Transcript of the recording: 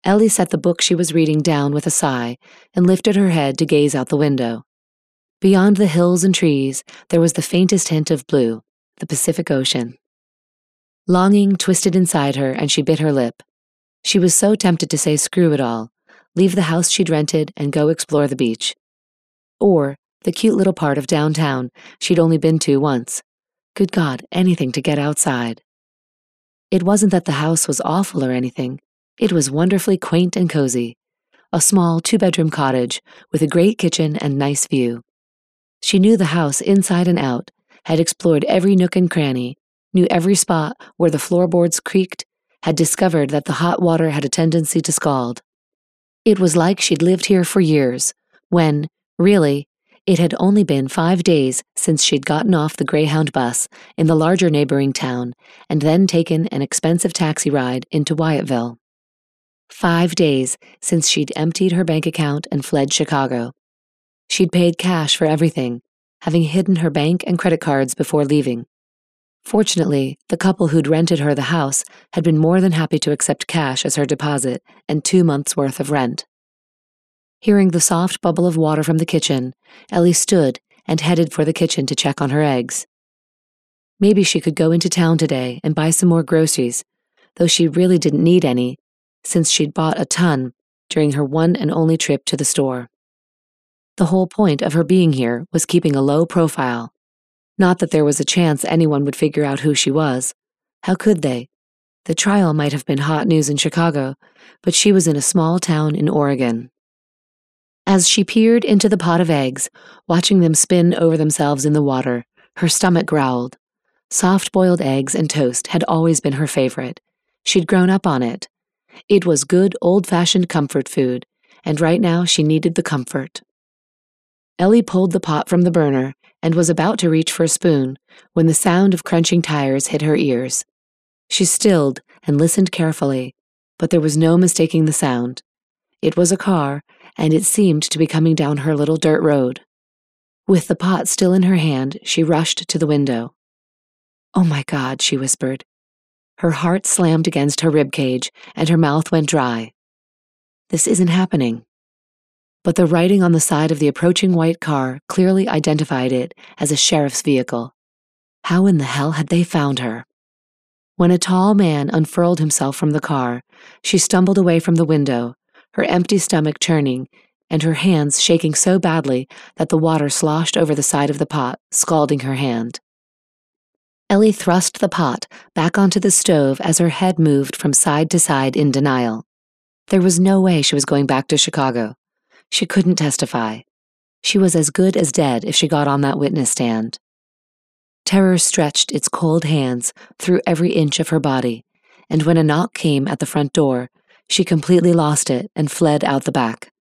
Ellie set the book she was reading down with a sigh and lifted her head to gaze out the window. Beyond the hills and trees, there was the faintest hint of blue, the Pacific Ocean. Longing twisted inside her, and she bit her lip. She was so tempted to say screw it all, leave the house she'd rented and go explore the beach. Or the cute little part of downtown she'd only been to once. Good God, anything to get outside. It wasn't that the house was awful or anything. It was wonderfully quaint and cozy. A small 2-bedroom cottage with a great kitchen and nice view. She knew the house inside and out, had explored every nook and cranny, knew every spot where the floorboards creaked, had discovered that the hot water had a tendency to scald. It was like she'd lived here for years, when, really, it had only been 5 days since she'd gotten off the Greyhound bus in the larger neighboring town and then taken an expensive taxi ride into Wyattville. 5 days since she'd emptied her bank account and fled Chicago. She'd paid cash for everything, having hidden her bank and credit cards before leaving. Fortunately, the couple who'd rented her the house had been more than happy to accept cash as her deposit and 2 months' worth of rent. Hearing the soft bubble of water from the kitchen, Ellie stood and headed for the kitchen to check on her eggs. Maybe she could go into town today and buy some more groceries, though she really didn't need any, since she'd bought a ton during her one and only trip to the store. The whole point of her being here was keeping a low profile. Not that there was a chance anyone would figure out who she was. How could they? The trial might have been hot news in Chicago, but she was in a small town in Oregon. As she peered into the pot of eggs, watching them spin over themselves in the water, her stomach growled. Soft-boiled eggs and toast had always been her favorite. She'd grown up on it. It was good, old-fashioned comfort food, and right now she needed the comfort. Ellie pulled the pot from the burner and was about to reach for a spoon when the sound of crunching tires hit her ears. She stilled and listened carefully, but there was no mistaking the sound. It was a car, and it seemed to be coming down her little dirt road. With the pot still in her hand, she rushed to the window. "Oh my God," she whispered. Her heart slammed against her ribcage, and her mouth went dry. This isn't happening. But the writing on the side of the approaching white car clearly identified it as a sheriff's vehicle. How in the hell had they found her? When a tall man unfurled himself from the car, she stumbled away from the window, her empty stomach churning, and her hands shaking so badly that the water sloshed over the side of the pot, scalding her hand. Ellie thrust the pot back onto the stove as her head moved from side to side in denial. There was no way she was going back to Chicago. She couldn't testify. She was as good as dead if she got on that witness stand. Terror stretched its cold hands through every inch of her body, and when a knock came at the front door, she completely lost it and fled out the back.